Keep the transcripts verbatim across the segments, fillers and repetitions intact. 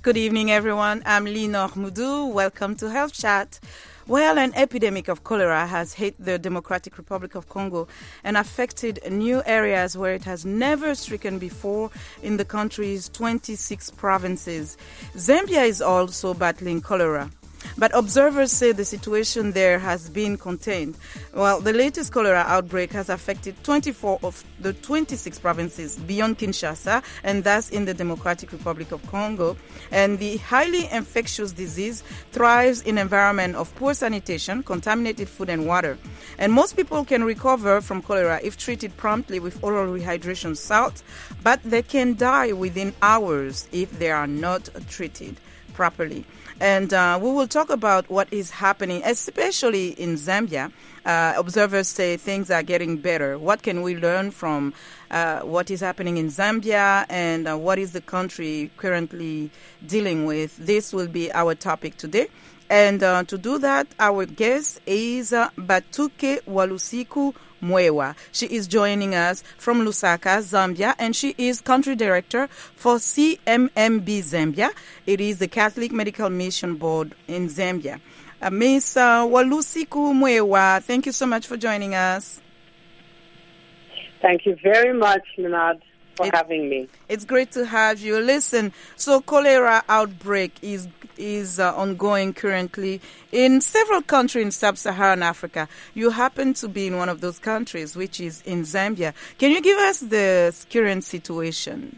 Good evening, everyone. I'm Linor Moudou. Welcome to Health Chat. Well, an epidemic of cholera has hit the Democratic Republic of Congo and affected new areas where it has never stricken before in the country's twenty-six provinces. Zambia is also battling cholera, but observers say the situation there has been contained. Well, the latest cholera outbreak has affected twenty-four of the twenty-six provinces beyond Kinshasa, and thus in the Democratic Republic of Congo. And the highly infectious disease thrives in an environment of poor sanitation, contaminated food and water. And most people can recover from cholera if treated promptly with oral rehydration salts, but they can die within hours if they are not treated properly. And uh, we will talk about what is happening, especially in Zambia. Uh, observers say things are getting better. What can we learn from uh, what is happening in Zambia, and uh, what is the country currently dealing with? This will be our topic today. And uh, to do that, our guest is uh, Batuke Walusiku Mwewa. She is joining us from Lusaka, Zambia, and she is country director for C M M B Zambia. It is the Catholic Medical Mission Board in Zambia. Uh, Miss uh, Walusiku Mwewa, thank you so much for joining us. Thank you very much, Leonard, for it, having me. It's great to have you. Listen, so cholera outbreak is is uh, ongoing currently in several countries in sub-Saharan Africa. You happen to be in one of those countries, which is in Zambia. Can you give us the current situation?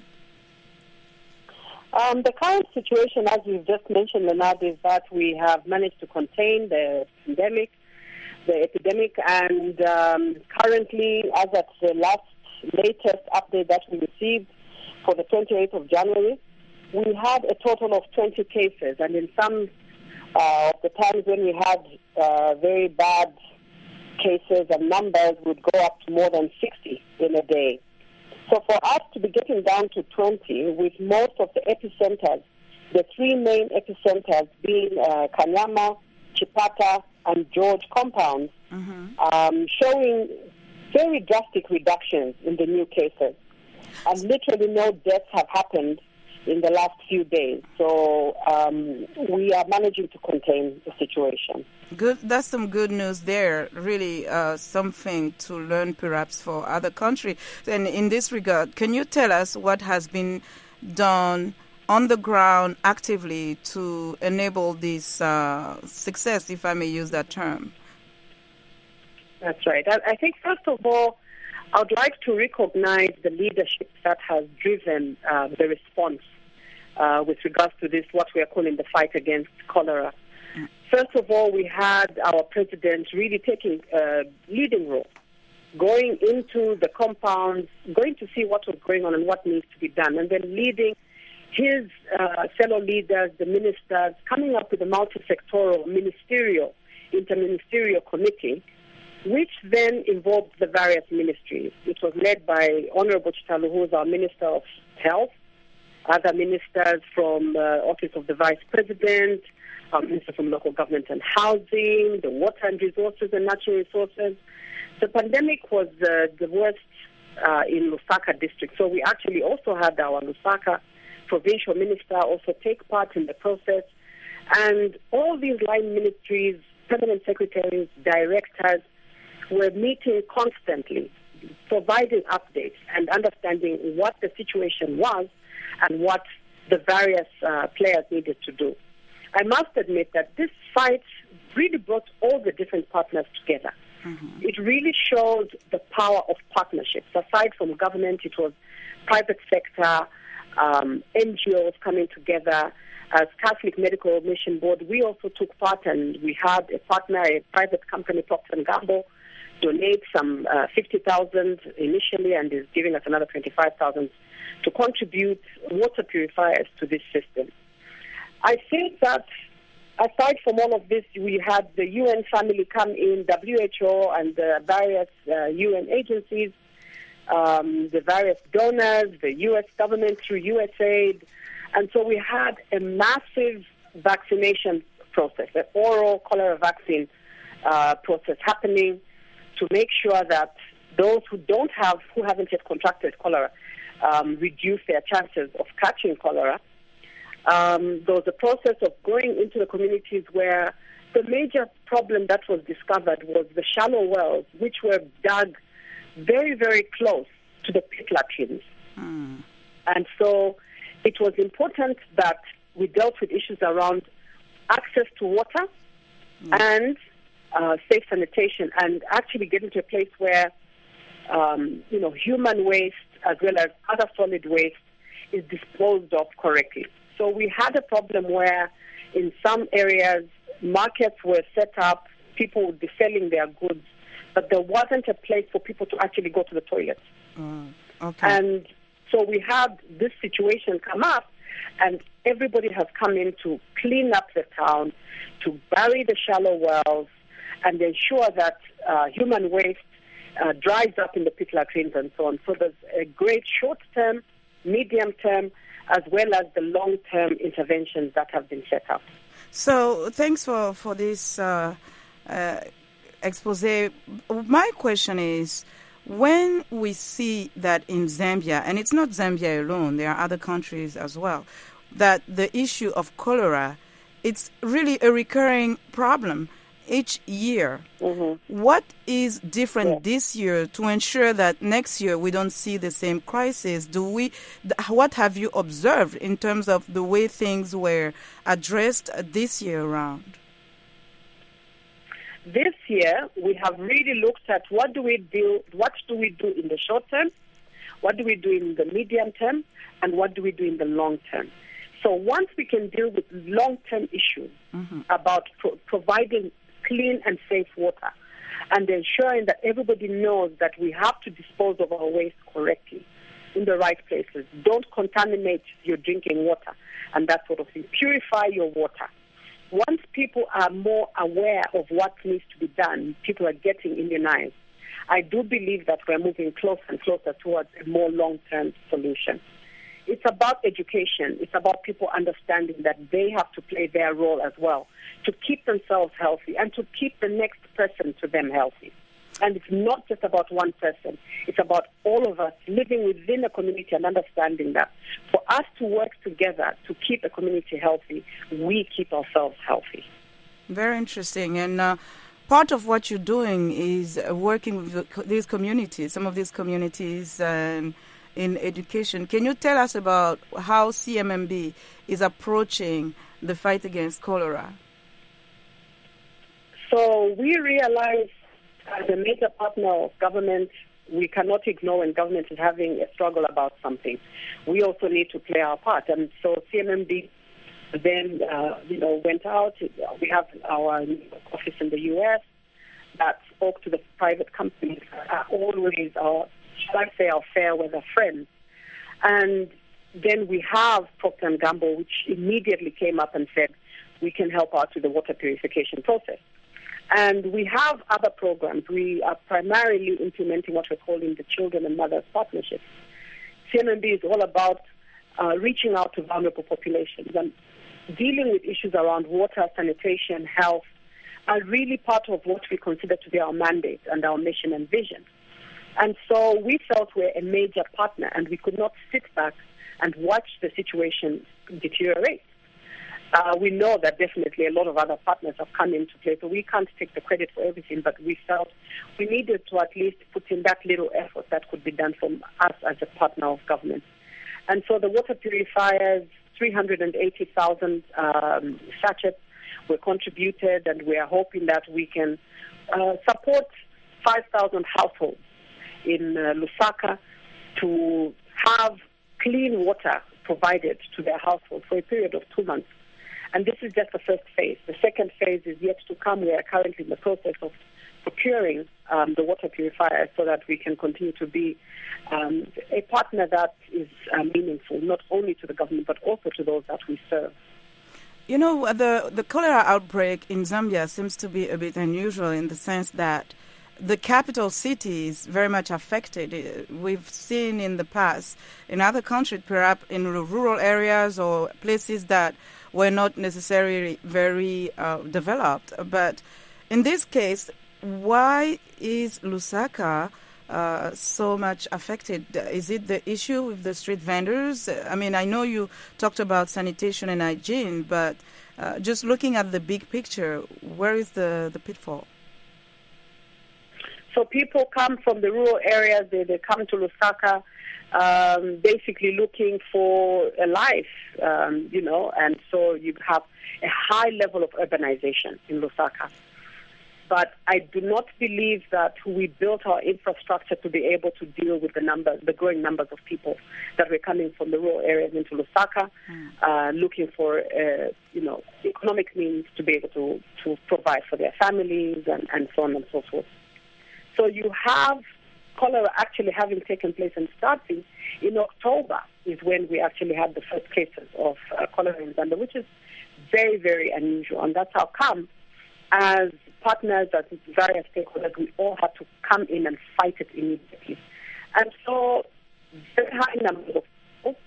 Um, the current situation, as you've just mentioned, Leonard, is that we have managed to contain the pandemic, the epidemic, and um, currently, as at the last latest update that we received for the twenty-eighth of January, we had a total of twenty cases, and in some uh, of the times when we had uh, very bad cases and numbers would go up to more than sixty in a day. So for us to be getting down to twenty, with most of the epicenters, the three main epicenters being uh, Kanyama, Chipata, and George compounds, mm-hmm. um, showing very drastic reductions in the new cases. And literally no deaths have happened in the last few days. So um, we are managing to contain the situation. Good. That's some good news there. Really uh, something to learn perhaps for other countries. And in this regard, can you tell us what has been done on the ground actively to enable this uh, success, if I may use that term? That's right. I, I think, first of all, I would like to recognize the leadership that has driven uh, the response uh, with regards to this, what we are calling the fight against cholera. Mm. First of all, we had our president really taking a leading role, going into the compounds, going to see what was going on and what needs to be done, and then leading his uh, fellow leaders, the ministers, coming up with a multi-sectoral ministerial, interministerial committee, which then involved the various ministries. It was led by Honorable Chitalu, who is our Minister of Health, other ministers from uh, Office of the Vice President, our Minister from Local Government and Housing, the Water and Resources and Natural Resources. The pandemic was uh, the worst uh, in Lusaka district, so we actually also had our Lusaka provincial minister also take part in the process. And all these line ministries, permanent secretaries, directors, were meeting constantly, providing updates and understanding what the situation was and what the various uh, players needed to do. I must admit that this fight really brought all the different partners together. Mm-hmm. It really showed the power of partnerships. Aside from government, it was private sector, um, N G Os coming together. As Catholic Medical Mission Board, we also took part, and we had a partner, a private company, Procter and Gamble, donate some uh, fifty thousand initially, and is giving us another twenty-five thousand to contribute water purifiers to this system. I think that aside from all of this, we had the U N family come in, W H O and the various uh, U N agencies, um, the various donors, the U S government through U S A I D. And so we had a massive vaccination process, an oral cholera vaccine uh, process happening to make sure that those who don't have, who haven't yet contracted cholera, um, reduce their chances of catching cholera. Um, there was a process of going into the communities where the major problem that was discovered was the shallow wells, which were dug very, very close to the pit latrines. Mm. And so it was important that we dealt with issues around access to water mm. and uh, safe sanitation, and actually getting to a place where, um, you know, human waste as well as other solid waste is disposed of correctly. So we had a problem where in some areas markets were set up, people would be selling their goods, but there wasn't a place for people to actually go to the toilet. Mm, okay. And so we had this situation come up, and everybody has come in to clean up the town, to bury the shallow wells, and ensure that uh, human waste uh, dries up in the pit latrines and so on. So there's a great short-term, medium-term, as well as the long-term interventions that have been set up. So thanks for, for this uh, uh, expose. My question is, when we see that in Zambia, and it's not Zambia alone, there are other countries as well, that the issue of cholera, it's really a recurring problem each year. Mm-hmm. What is different yeah. this year to ensure that next year we don't see the same crisis? Do we? What have you observed in terms of the way things were addressed this year around? This year, we have really looked at what do we do, what do we do in the short term, what do we do in the medium term, and what do we do in the long term. So once we can deal with long-term issues mm-hmm. about pro- providing clean and safe water and ensuring that everybody knows that we have to dispose of our waste correctly in the right places. Don't contaminate your drinking water and that sort of thing. Purify your water. Once people are more aware of what needs to be done, people are getting immunized. I do believe that we're moving closer and closer towards a more long-term solution. It's about education. It's about people understanding that they have to play their role as well to keep themselves healthy and to keep the next person to them healthy. And it's not just about one person. It's about all of us living within a community and understanding that for us to work together to keep a community healthy, we keep ourselves healthy. Very interesting. And uh, part of what you're doing is working with these communities, some of these communities um, in education. Can you tell us about how C M M B is approaching the fight against cholera? So we realize as a major partner of government, we cannot ignore when government is having a struggle about something. We also need to play our part. And so C M M B then, uh, you know, went out. We have our office in the U S that spoke to the private companies that are always our, shall I say, our fair weather friends. And then we have Procter and Gamble, which immediately came up and said, we can help out with the water purification process. And we have other programs. We are primarily implementing what we're calling the Children and Mothers Partnership. C M M B is all about uh, reaching out to vulnerable populations, and dealing with issues around water, sanitation, health are really part of what we consider to be our mandate and our mission and vision. And so we felt we're a major partner, and we could not sit back and watch the situation deteriorate. Uh, we know that definitely a lot of other partners have come into play, so we can't take the credit for everything, but we felt we needed to at least put in that little effort that could be done from us as a partner of government. And so the water purifiers, three hundred eighty thousand um, sachets were contributed, and we are hoping that we can uh, support five thousand households in uh, Lusaka to have clean water provided to their households for a period of two months. And this is just the first phase. The second phase is yet to come. We are currently in the process of procuring um, the water purifiers so that we can continue to be um, a partner that is uh, meaningful, not only to the government, but also to those that we serve. You know, the, the cholera outbreak in Zambia seems to be a bit unusual in the sense that the capital city is very much affected. We've seen in the past in other countries, perhaps in rural areas or places that were not necessarily very uh, developed. But in this case, why is Lusaka uh, so much affected? Is it the issue with the street vendors? I mean, I know you talked about sanitation and hygiene, but uh, just looking at the big picture, where is the, the pitfall? So people come from the rural areas, they, they come to Lusaka, um, basically looking for a life, um, you know, and so you have a high level of urbanization in Lusaka. But I do not believe that we built our infrastructure to be able to deal with the numbers, the growing numbers of people that were coming from the rural areas into Lusaka, mm. uh, looking for, uh, you know, economic means to be able to, to provide for their families and, and so on and so forth. So you have cholera actually having taken place and starting in October is when we actually had the first cases of uh, cholera in Zambia, which is very, very unusual. And that's how come, as partners, as various stakeholders, we all had to come in and fight it immediately. And so very high numbers of people,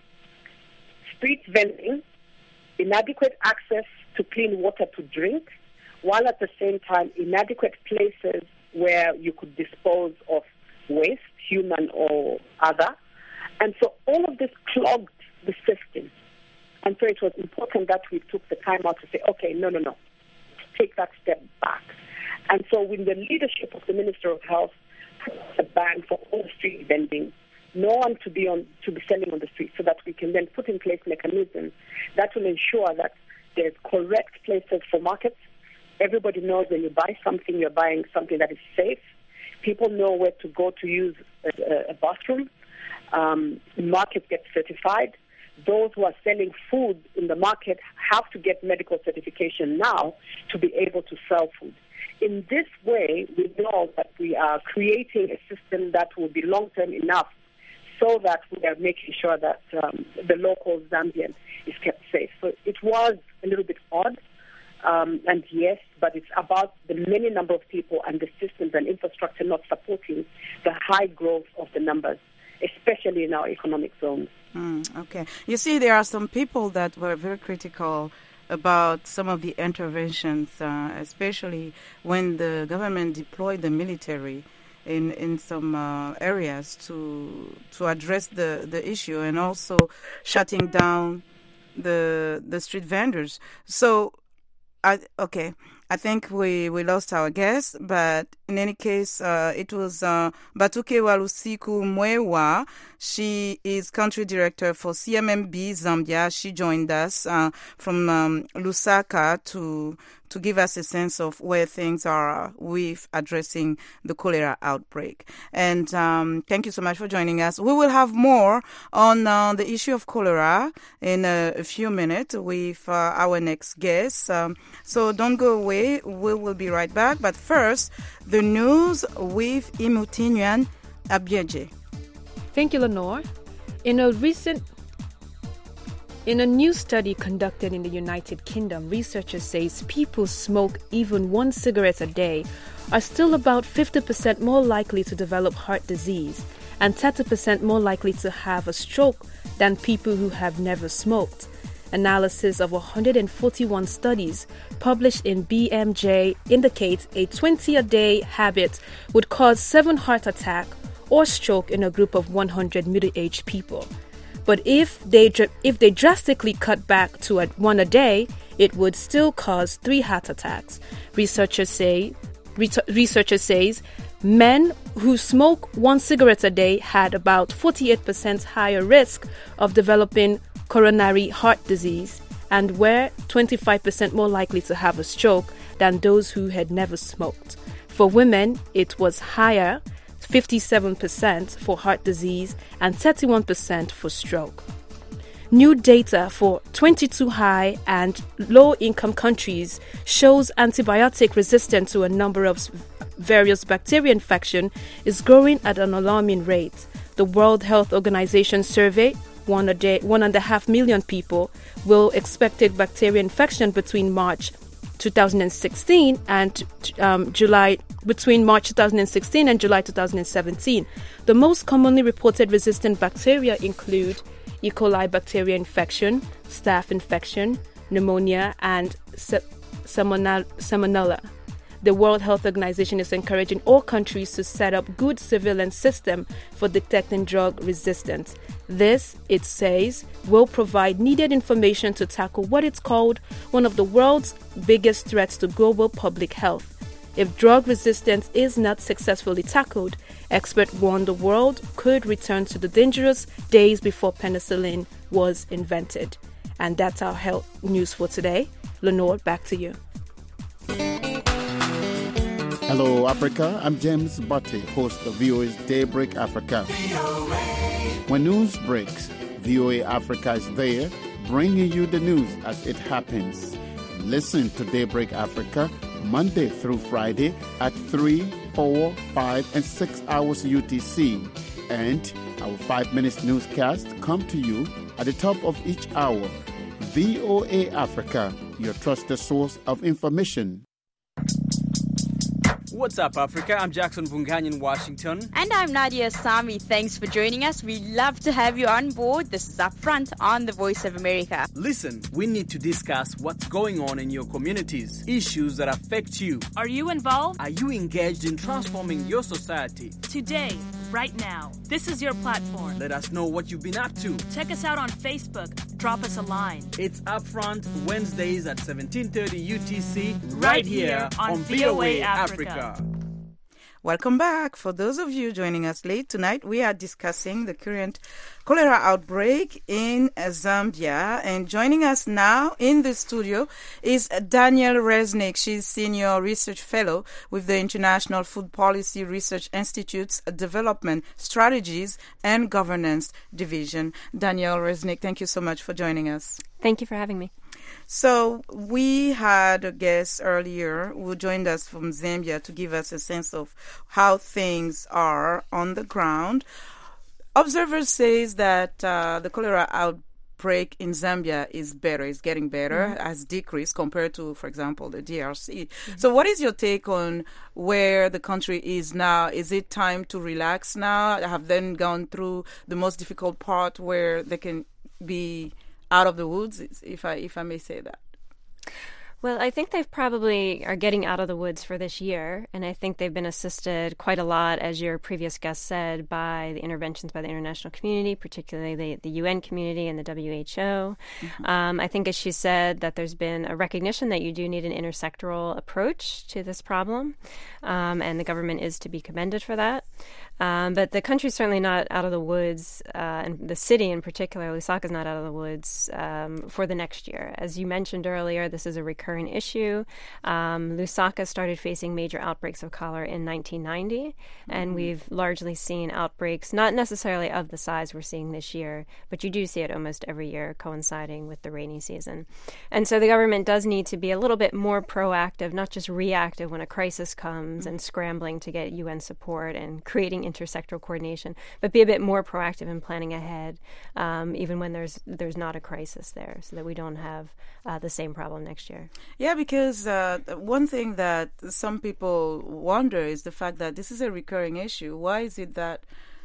street vending, inadequate access to clean water to drink, while at the same time inadequate places where you could dispose of waste, human or other. And so all of this clogged the system. And so it was important that we took the time out to say, okay, no, no, no, take that step back. And so with the leadership of the Minister of Health, put a ban for all street vending, no one to be on to be selling on the street, so that we can then put in place mechanisms that will ensure that there's correct places for markets. Everybody knows when you buy something, you're buying something that is safe. People know where to go to use a, a bathroom. Um, markets get certified. Those who are selling food in the market have to get medical certification now to be able to sell food. In this way, we know that we are creating a system that will be long-term enough so that we are making sure that um, the local Zambian is kept safe. So it was a little bit odd. Um, and yes, but it's about the many number of people and the systems and infrastructure not supporting the high growth of the numbers, especially in our economic zones. Mm, okay. You see, there are some people that were very critical about some of the interventions, uh, especially when the government deployed the military in in some uh, areas to to address the, the issue, and also shutting down the the street vendors. So. I, okay, I think we, we lost our guest, but in any case, uh, it was uh, Batuke Walusiku Mwewa. She is country director for C M M B Zambia. She joined us uh, from um, Lusaka to to give us a sense of where things are with addressing the cholera outbreak. And um, thank you so much for joining us. We will have more on uh, the issue of cholera in a, a few minutes with uh, our next guest. Um, so don't go away. We will be right back. But first, the news with Imutinyuan Abieje. Thank you, Lenore. In a recent In a new study conducted in the United Kingdom, researchers say people who smoke even one cigarette a day are still about fifty percent more likely to develop heart disease and thirty percent more likely to have a stroke than people who have never smoked. Analysis of one hundred forty-one studies published in B M J indicates a twenty-a-day habit would cause seven heart attacks or stroke in a group of one hundred middle-aged people. But if they if they drastically cut back to a, one a day, it would still cause three heart attacks. Researchers say researchers says men who smoke one cigarette a day had about forty-eight percent higher risk of developing coronary heart disease and were twenty-five percent more likely to have a stroke than those who had never smoked. For women, it was higher, fifty-seven percent for heart disease and thirty-one percent for stroke. New data for twenty-two high and low-income countries shows antibiotic resistance to a number of various bacteria infection is growing at an alarming rate. The World Health Organization survey one a day, one and a half million people will expected bacteria infection between March two thousand sixteen and um, July between March two thousand sixteen and July two thousand seventeen. The most commonly reported resistant bacteria include E. coli bacteria infection, staph infection, pneumonia, and se- salmonella. The World Health Organization is encouraging all countries to set up good surveillance system for detecting drug resistance. This, it says, will provide needed information to tackle what it's called one of the world's biggest threats to global public health. If drug resistance is not successfully tackled, experts warn the world could return to the dangerous days before penicillin was invented. And that's our health news for today. Lenore, back to you. Hello, Africa. I'm James Butte, host of V O A's Daybreak Africa. When news breaks, V O A Africa is there, bringing you the news as it happens. Listen to Daybreak Africa Monday through Friday at three, four, five, and six hours U T C. And our five minutes newscast come to you at the top of each hour. V O A Africa, your trusted source of information. What's up, Africa? I'm Jackson Vungany in Washington. And I'm Nadia Sami. Thanks for joining us. We love to have you on board. This is Upfront on the Voice of America. Listen, we need to discuss what's going on in your communities, issues that affect you. Are you involved? Are you engaged in transforming your society? Today, right now, this is your platform. Let us know what you've been up to. Check us out on Facebook. Drop us a line. It's Upfront Wednesdays at seventeen thirty U T C, right, right here on, on V O A Africa. Africa. Welcome back. For those of you joining us late tonight, we are discussing the current cholera outbreak in Zambia. And joining us now in the studio is Danielle Resnick. She's Senior Research Fellow with the International Food Policy Research Institute's Development Strategies and Governance Division. Danielle Resnick, thank you so much for joining us. Thank you for having me. So we had a guest earlier who joined us from Zambia to give us a sense of how things are on the ground. Observers says that uh, the cholera outbreak in Zambia is better, is getting better, mm-hmm. has decreased compared to, for example, the D R C. Mm-hmm. So what is your take on where the country is now? Is it time to relax now? Have they gone through the most difficult part where they can be out of the woods, if I if I may say that? Well, I think they probably are getting out of the woods for this year, and I think they've been assisted quite a lot, as your previous guest said, by the interventions by the international community, particularly the, the U N community and the W H O. Mm-hmm. Um, I think, as she said, that there's been a recognition that you do need an intersectoral approach to this problem, um, and the government is to be commended for that. Um, but the country's certainly not out of the woods, uh, and the city in particular, Lusaka, is not out of the woods um, for the next year. As you mentioned earlier, this is a recurring issue. Um, Lusaka started facing major outbreaks of cholera in nineteen ninety, mm-hmm. and we've largely seen outbreaks, not necessarily of the size we're seeing this year, but you do see it almost every year coinciding with the rainy season. And so the government does need to be a little bit more proactive, not just reactive when a crisis comes mm-hmm. and scrambling to get U N support and creating intersectoral coordination, but be a bit more proactive in planning ahead, um, even when there's there's not a crisis there, so that we don't have uh, the same problem next year. Yeah, because uh, one thing that some people wonder is the fact that this is a recurring issue. Why is it that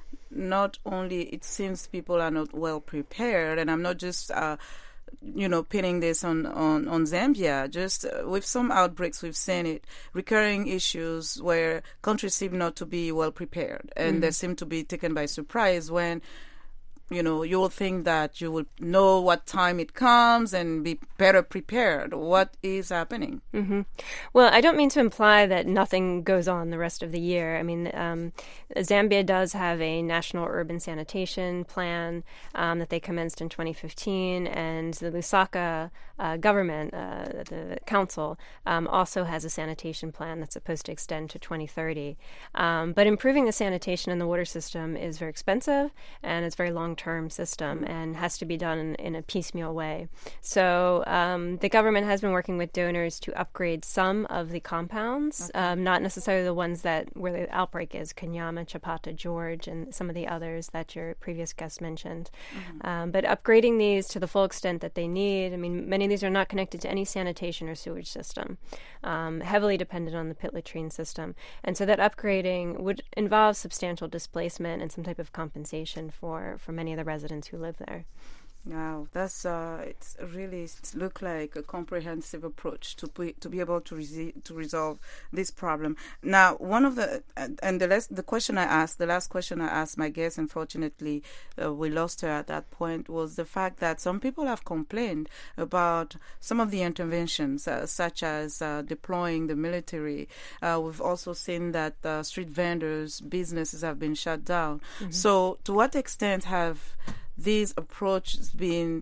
not only it seems people are not well prepared, and I'm not just uh, you know, pinning this on, on, on Zambia. Just uh, with some outbreaks, we've seen it, recurring issues where countries seem not to be well prepared, and mm. they seem to be taken by surprise when, you know, you'll think that you will know what time it comes and be better prepared. What is happening? Mm-hmm. Well, I don't mean to imply that nothing goes on the rest of the year. I mean, um, Zambia does have a national urban sanitation plan um, that they commenced in twenty fifteen, and the Lusaka uh, government, uh, the council, um, also has a sanitation plan that's supposed to extend to twenty thirty. Um, but improving the sanitation in the water system is very expensive, and it's very long term system and has to be done in, in a piecemeal way. So um, the government has been working with donors to upgrade some of the compounds, okay. um, not necessarily the ones that where the outbreak is, Kanyama, Chapata, George, and some of the others that your previous guest mentioned. Mm-hmm. Um, but upgrading these to the full extent that they need, I mean, many of these are not connected to any sanitation or sewage system, um, heavily dependent on the pit latrine system. And so that upgrading would involve substantial displacement and some type of compensation for, for many of the residents who live there. Wow, that's uh, it's really look like a comprehensive approach to be, to be able to re- to resolve this problem. Now, one of the and the last the question I asked, the last question I asked my guest, unfortunately, uh, we lost her at that point, was the fact that some people have complained about some of the interventions, uh, such as uh, deploying the military. Uh, we've also seen that uh, street vendors' businesses have been shut down. Mm-hmm. So, to what extent have these approaches been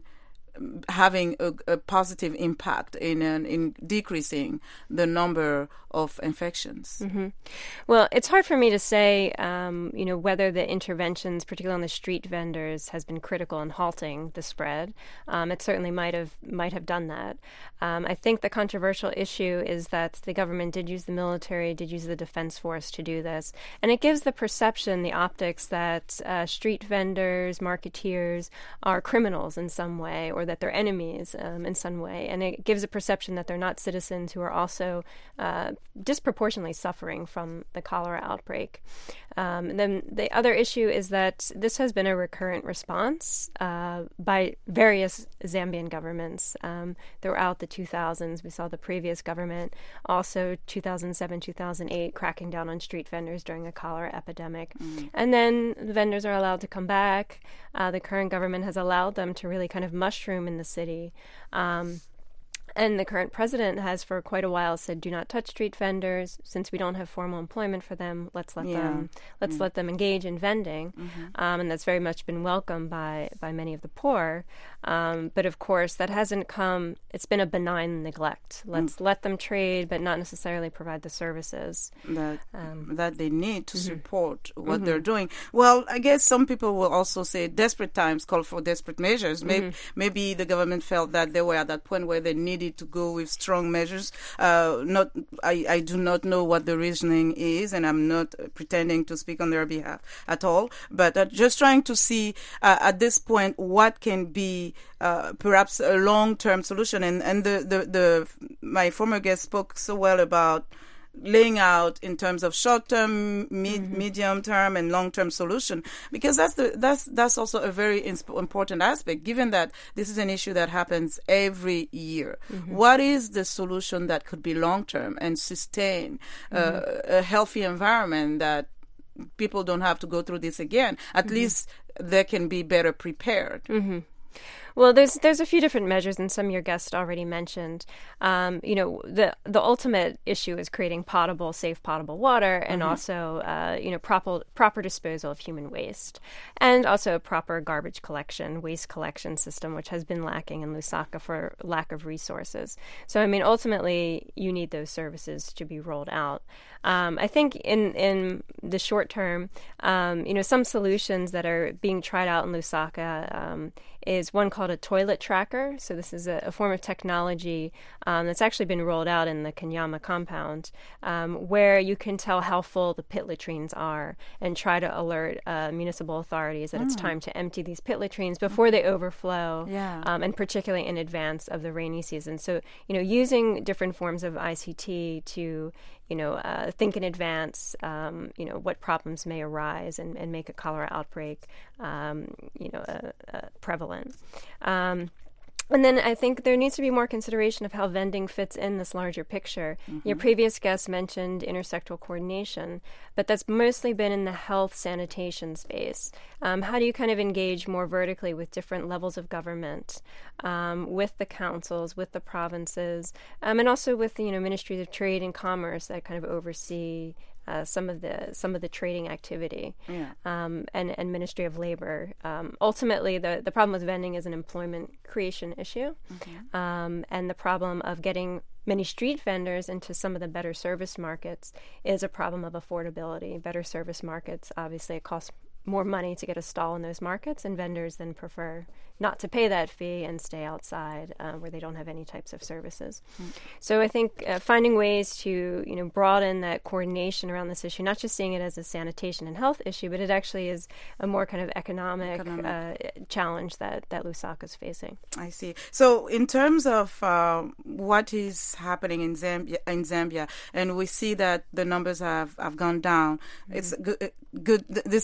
having a, a positive impact in an, in decreasing the number of infections? Mm-hmm. Well, it's hard for me to say, um, you know, whether the interventions, particularly on the street vendors, has been critical in halting the spread. Um, it certainly might have might have done that. Um, I think the controversial issue is that the government did use the military, did use the defense force to do this, and it gives the perception, the optics, that uh, street vendors, marketeers are criminals in some way, or that they're enemies um, in some way, and it gives a perception that they're not citizens who are also uh, disproportionately suffering from the cholera outbreak. Um, and then the other issue is that this has been a recurrent response uh, by various Zambian governments um, throughout the two thousands. We saw the previous government, also two thousand seven, two thousand eight, cracking down on street vendors during a cholera epidemic. Mm. And then the vendors are allowed to come back. Uh, the current government has allowed them to really kind of mushroom in the city. Um, And the current president has for quite a while said, do not touch street vendors. Since we don't have formal employment for them, let's let yeah. them let's mm. let them engage in vending. Mm-hmm. Um, and that's very much been welcomed by, by many of the poor. Um, but of course, that hasn't come, it's been a benign neglect. Let's mm. let them trade, but not necessarily provide the services that, um, that they need to mm-hmm. support what mm-hmm. they're doing. Well, I guess some people will also say desperate times call for desperate measures. Maybe, mm-hmm. maybe the government felt that they were at that point where they needed to go with strong measures. Uh, not, I, I do not know what the reasoning is, and I'm not pretending to speak on their behalf at all. But uh, just trying to see uh, at this point what can be uh, perhaps a long-term solution. And and the, the the my former guest spoke so well about laying out in terms of short-term, mid, mm-hmm. medium-term, and long-term solution, because that's the that's that's also a very insp- important aspect. Given that this is an issue that happens every year, mm-hmm. what is the solution that could be long-term and sustain uh, mm-hmm. a healthy environment that people don't have to go through this again? At mm-hmm. least they can be better prepared. Mm-hmm. Well, there's there's a few different measures, and some your guest already mentioned. Um, you know, the the ultimate issue is creating potable, safe, potable water, and mm-hmm. also uh, you know proper proper disposal of human waste, and also a proper garbage collection, waste collection system, which has been lacking in Lusaka for lack of resources. So, I mean, ultimately, you need those services to be rolled out. Um, I think in in the short term, um, you know, some solutions that are being tried out in Lusaka um, is one called a toilet tracker. So this is a, a form of technology um, that's actually been rolled out in the Kanyama compound, um, where you can tell how full the pit latrines are and try to alert uh, municipal authorities that mm. it's time to empty these pit latrines before they overflow, yeah. um, and particularly in advance of the rainy season. So, you know, using different forms of I C T to you know, uh, think in advance, um, you know, what problems may arise and, and make a cholera outbreak, um, you know, uh, uh, prevalent. Um, And then I think there needs to be more consideration of how vending fits in this larger picture. Mm-hmm. Your previous guest mentioned intersectoral coordination, but that's mostly been in the health sanitation space. Um, how do you kind of engage more vertically with different levels of government, um, with the councils, with the provinces, um, and also with the, you know, ministries of trade and commerce that kind of oversee Uh, some of the some of the trading activity, yeah. um, and, and Ministry of Labor. Um, ultimately, the, the problem with vending is an employment creation issue, okay. um, and the problem of getting many street vendors into some of the better service markets is a problem of affordability. Better service markets, obviously, it costs more money to get a stall in those markets, and vendors then prefer not to pay that fee and stay outside uh, where they don't have any types of services. Mm. So I think uh, finding ways to, you know, broaden that coordination around this issue, not just seeing it as a sanitation and health issue, but it actually is a more kind of economic, economic. Uh, challenge that, that Lusaka is facing. I see. So in terms of uh, what is happening in Zambia, in Zambia, and we see that the numbers have, have gone down, mm. it's good, good. This is really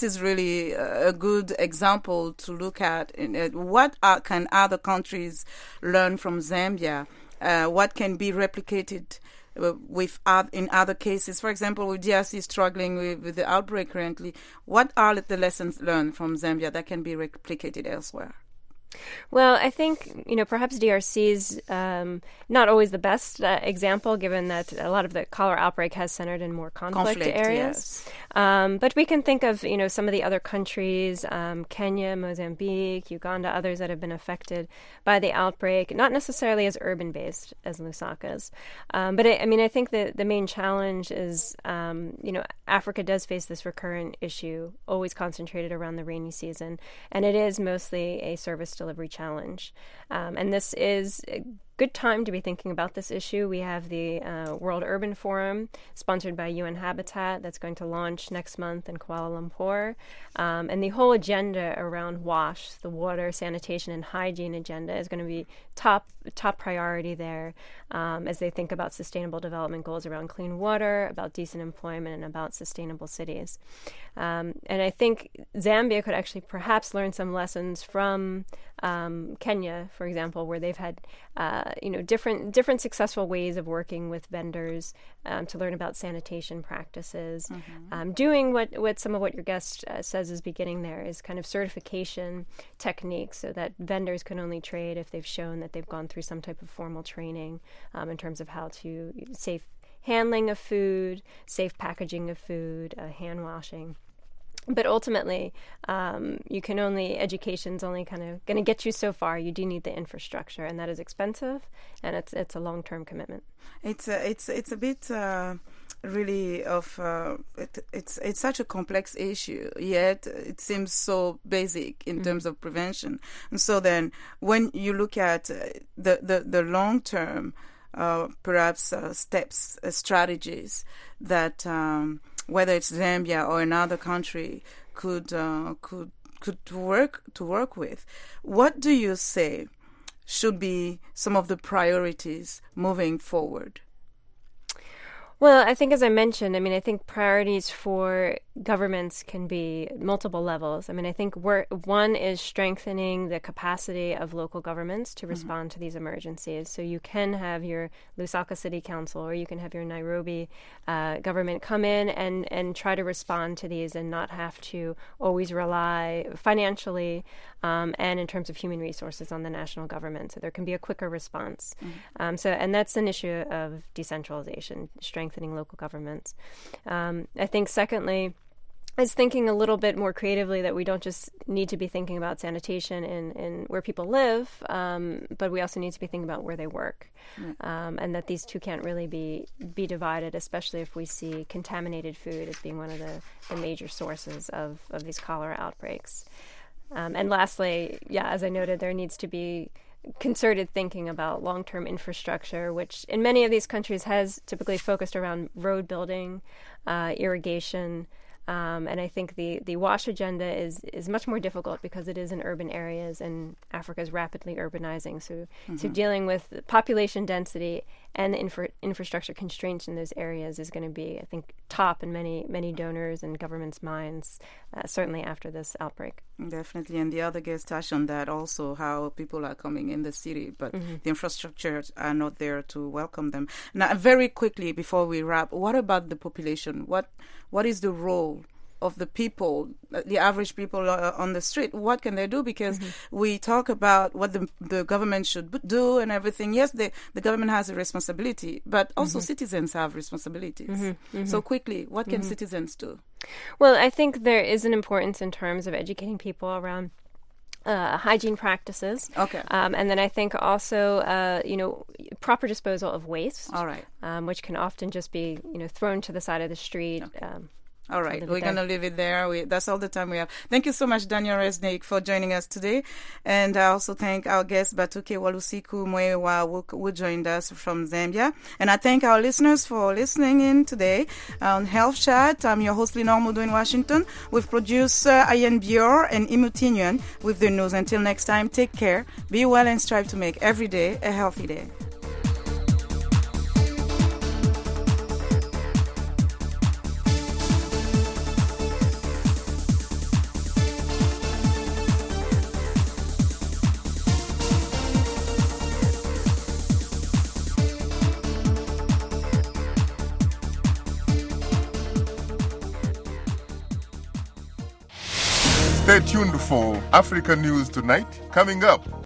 be a good example to look at. What are, can other countries learn from Zambia? Uh, what can be replicated uh, with uh, in other cases? For example, with D R C struggling with, with the outbreak currently, what are the lessons learned from Zambia that can be replicated elsewhere? Well, I think, you know, perhaps D R C's um, not always the best uh, example, given that a lot of the cholera outbreak has centered in more conflict, conflict areas. Yes. Um, but we can think of, you know, some of the other countries, um, Kenya, Mozambique, Uganda, others that have been affected by the outbreak, not necessarily as urban-based as Lusaka's. Um, but, I, I mean, I think that the main challenge is, um, you know, Africa does face this recurrent issue, always concentrated around the rainy season, and it is mostly a service delivery challenge. Um, and this is a good time to be thinking about this issue. We have the uh, World Urban Forum, sponsored by U N Habitat, that's going to launch next month in Kuala Lumpur. Um, and the whole agenda around WASH, the water, sanitation, and hygiene agenda, is going to be top top priority there um, as they think about sustainable development goals around clean water, about decent employment, and about sustainable cities. Um, and I think Zambia could actually perhaps learn some lessons from um, Kenya, for example, where they've had uh, you know different different successful ways of working with vendors um, to learn about sanitation practices, mm-hmm. um, doing what, what some of what your guest uh, says is beginning there is kind of certification techniques, so that vendors can only trade if they've shown that they've gone through some type of formal training um, in terms of how to safe handling of food, safe packaging of food, uh, hand washing. But ultimately, um, you can only, education's only kind of going to get you so far. You do need the infrastructure, and that is expensive, and it's it's a long-term commitment. It's a, it's it's a bit uh, really of uh, it, it's it's such a complex issue, yet it seems so basic in mm-hmm. terms of prevention. And so then, when you look at the the, the long-term, uh, perhaps uh, steps, uh, strategies that. Um, whether it's Zambia or another country could uh, could could work to work with. What do you say should be some of the priorities moving forward? Well, I think, as I mentioned, I mean, I think priorities for governments can be multiple levels. I mean, I think we're, one is strengthening the capacity of local governments to respond mm-hmm. to these emergencies. So you can have your Lusaka City Council or you can have your Nairobi uh, government come in and, and try to respond to these and not have to always rely financially um, and in terms of human resources on the national government. So there can be a quicker response. Mm-hmm. Um, so, and that's an issue of decentralization, strengthening local governments. Um, I think, secondly, is thinking a little bit more creatively that we don't just need to be thinking about sanitation in, in where people live, um, but we also need to be thinking about where they work, mm. um, and that these two can't really be be divided, especially if we see contaminated food as being one of the, the major sources of, of these cholera outbreaks. Um, and lastly, yeah, as I noted, there needs to be concerted thinking about long-term infrastructure, which in many of these countries has typically focused around road building, uh, irrigation, Um, and I think the, the WASH agenda is, is much more difficult because it is in urban areas and Africa is rapidly urbanizing. So, mm-hmm. so dealing with population density and the infra- infrastructure constraints in those areas is going to be, I think, top in many, many donors and governments' minds, uh, certainly after this outbreak. Definitely. And the other guests touched on that also, how people are coming in the city, but mm-hmm. the infrastructures are not there to welcome them. Now, very quickly, before we wrap, what about the population? What What is the role of the people, the average people uh, on the street? What can they do? Because mm-hmm. we talk about what the, the government should do and everything. Yes, the, the government has a responsibility, but also mm-hmm. citizens have responsibilities. Mm-hmm. Mm-hmm. So quickly, what can mm-hmm. citizens do? Well, I think there is an importance in terms of educating people around Uh, hygiene practices. Okay. Um, and then I think also, uh, you know, proper disposal of waste. All right. Um, which can often just be, you know, thrown to the side of the street. Okay. Um, all right. We're going to leave it there. We, that's all the time we have. Thank you so much, Daniel Resnick, for joining us today. And I also thank our guest, Batuke Walusiku Mwewa, who, who joined us from Zambia. And I thank our listeners for listening in today on Health Chat. I'm your host, Lenore Mudo in Washington, with producer Ian Bior and Imutinian with the news. Until next time, take care, be well, and strive to make every day a healthy day. Stay tuned for Africa News Tonight, coming up